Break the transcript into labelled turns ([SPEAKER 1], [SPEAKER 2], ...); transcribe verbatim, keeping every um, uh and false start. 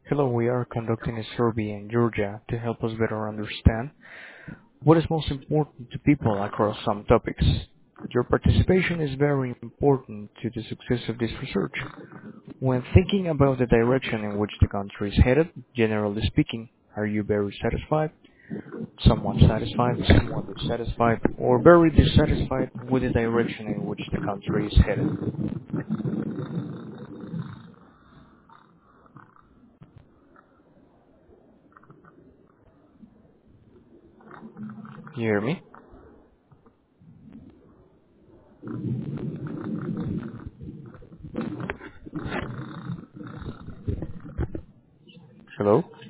[SPEAKER 1] Hello, we are conducting a survey in Georgia to help us better understand what is most important to people across some topics. Your participation is very important to the success of this research. When thinking about the direction in which the country is headed, generally speaking, are you very satisfied, somewhat satisfied, somewhat dissatisfied, or very dissatisfied with the direction in which the country is headed? You hear me? Hello?